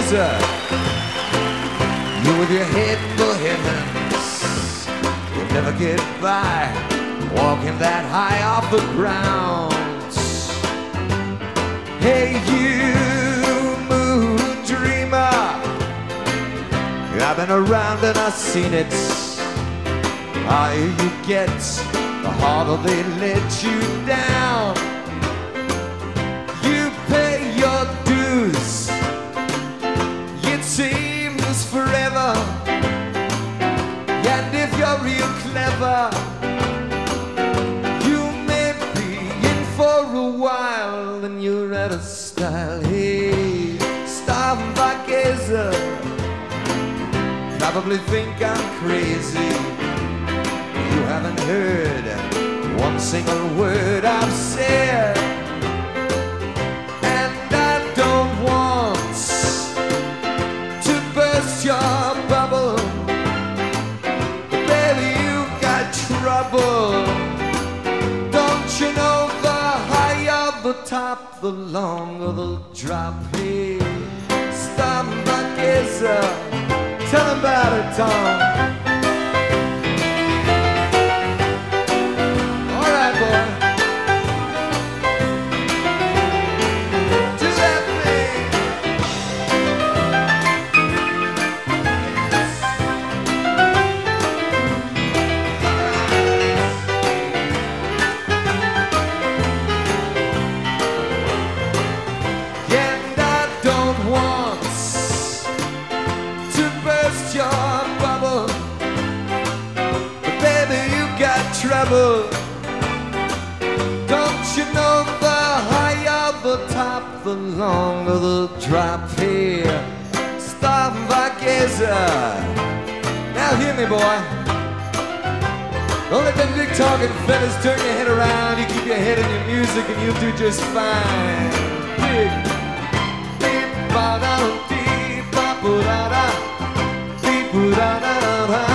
stargazer. You with your head for heavens, you'll never get by walking that high off the ground. Hey you moon dreamer, I've been around and I've seen it. The higher you get, the harder they let you down. You pay your dues, it seems forever. And if you're real clever, you may be in for a while, and you're out of style. Hey, stargazer, probably think I'm crazy. You haven't heard one single word I've said, and I don't want to burst your bubble, but baby, you got trouble. Don't you know the higher the top, the longer the drop? Hey, stargazer, tell 'em about it, Tom. All right, boy. Do that thing. And I don't want to burst your bubble, but baby, you got trouble. Don't you know the higher the top, the longer the drop? Here, stargazer. Now hear me, boy. Don't let them big talking fellas turn your head around. You keep your head in your music and you'll do just fine. Dig. Deep, ba da, deep, ba, da, da, deep, da, da, da.